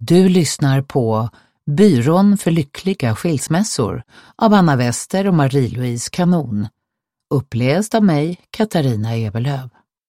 Du lyssnar på Byrån för lyckliga skilsmässor av Anna Wester och Marie-Louise Kanon. Uppläst av mig, Katarina Eberlöv.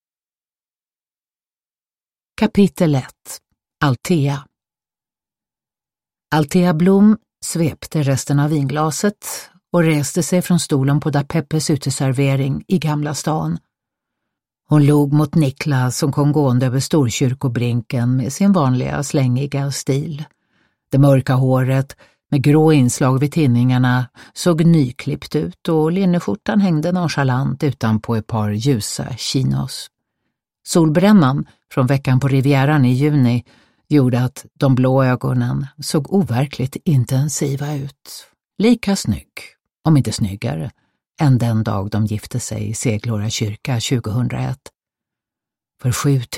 Kapitel 1. Althea. Althea Blom svepte resten av vinglaset och reste sig från stolen på Da Peppes uteservering i Gamla stan. Hon log mot Niklas som kom gående över Storkyrkobrinken med sin vanliga slängiga stil. Det mörka håret med grå inslag vid tinningarna såg nyklippt ut och linneskjortan hängde nonchalant utanpå ett par ljusa chinos. Solbrännan från veckan på Rivieran i juni gjorde att de blå ögonen såg overkligt intensiva ut. Lika snygg, om inte snyggare, än den dag de gifte sig i Seglora kyrka 2001. För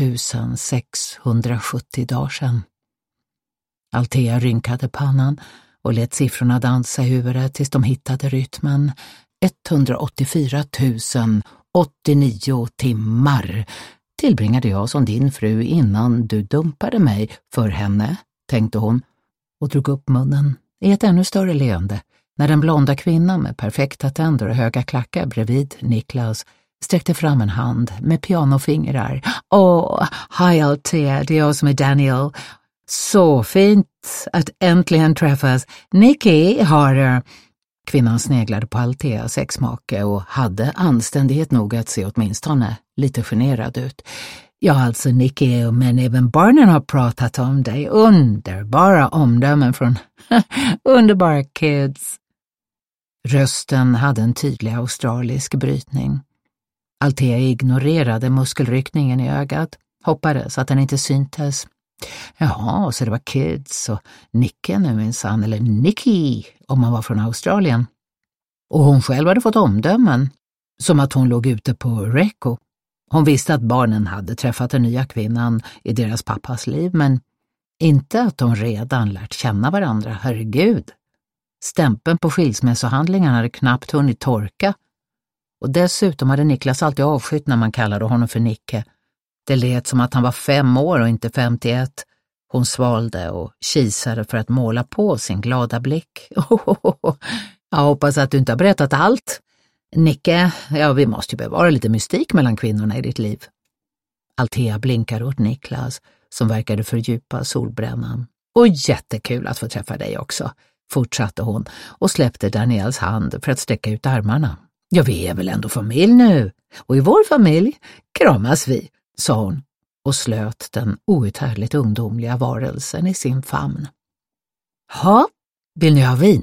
7670 dagar sedan. Althea rynkade pannan och lät siffrorna dansa i huvudet tills de hittade rytmen. 184 089 timmar tillbringade jag som din fru innan du dumpade mig för henne, tänkte hon och drog upp munnen i ett ännu större leende när den blonda kvinnan med perfekta tänder och höga klackar bredvid Niklas sträckte fram en hand med pianofingrar. Hej Althea, det är jag som är Daniel. Så fint att äntligen träffas. Nicky har... Kvinnan sneglade på Altheas sexmake och hade anständighet nog att se åtminstone lite generad ut. Ja, alltså Nicky, men även barnen har pratat om dig. Underbara omdömen från underbara kids. Rösten hade en tydlig australisk brytning. Althea ignorerade muskelryckningen i ögat, hoppades att den inte syntes. Jaha, så det var kids och Nicky nu minsann, eller Nicky om man var från Australien. Och hon själv hade fått omdömen, som att hon låg ute på Reco. Hon visste att barnen hade träffat den nya kvinnan i deras pappas liv, men inte att de redan lärt känna varandra, herregud. Stämpeln på skilsmässohandlingarna hade knappt hunnit torka. Och dessutom hade Niklas alltid avskytt när man kallade honom för Nicke. Det lät som att han var 5 år och inte 51. Hon svalde och kisade för att måla på sin glada blick. Jag hoppas att du inte har berättat allt. Nicke, ja, vi måste ju bevara lite mystik mellan kvinnorna i ditt liv. Althea blinkade åt Niklas som verkade fördjupa solbrännan. Och jättekul att få träffa dig också, fortsatte hon och släppte Daniels hand för att sträcka ut armarna. Ja, vi är väl ändå familj nu. Och i vår familj kramas vi, sa hon och slöt den outhärdligt ungdomliga varelsen i sin famn. Ha, vill ni ha vin?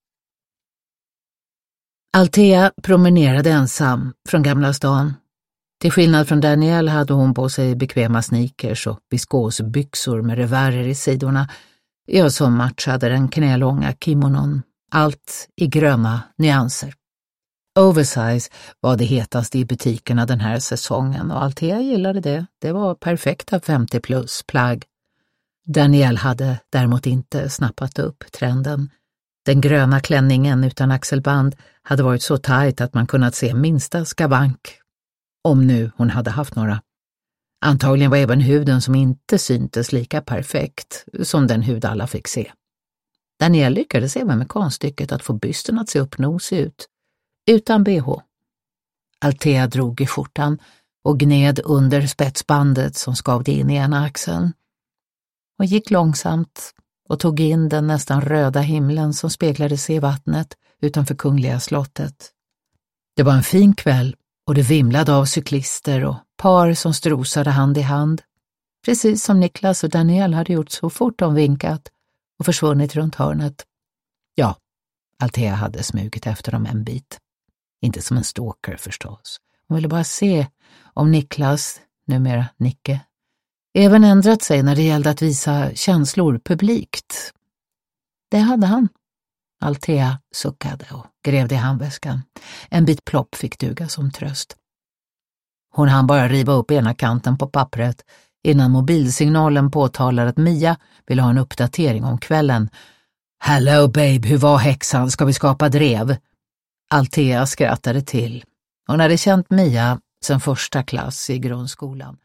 Althea promenerade ensam från Gamla stan. Till skillnad från Daniel hade hon på sig bekväma sneakers och viskosbyxor med revärer i sidorna. Jag som matchade den knälånga kimonon. Allt i gröna nyanser. Oversize var det hetaste i butikerna den här säsongen och Althea gillade det. Det var perfekta 50+ plagg. Daniel hade däremot inte snappat upp trenden. Den gröna klänningen utan axelband hade varit så tajt att man kunnat se minsta skavank. Om nu hon hade haft några. Antagligen var även huden som inte syntes lika perfekt som den hud alla fick se. Daniel lyckades även med konststycket att få bysten att se uppnosig ut. Utan BH. Althea drog i skjortan och gned under spetsbandet som skavde in i ena axeln. Hon gick långsamt och tog in den nästan röda himlen som speglade sig i vattnet utanför Kungliga slottet. Det var en fin kväll och det vimlade av cyklister och par som strosade hand i hand. Precis som Niklas och Daniel hade gjort så fort de vinkat och försvunnit runt hörnet. Ja, Althea hade smugit efter dem en bit. Inte som en stalker förstås. Hon ville bara se om Niklas, numera Nicke, även ändrat sig när det gällde att visa känslor publikt. Det hade han. Althea suckade och grävde i handväskan. En bit plopp fick duga som tröst. Hon hann bara riva upp ena kanten på pappret innan mobilsignalen påtalade att Mia ville ha en uppdatering om kvällen. Hello babe, hur var häxan? Ska vi skapa drev? Althea skrattade till. Hon hade känt Mia sedan första klass i grundskolan.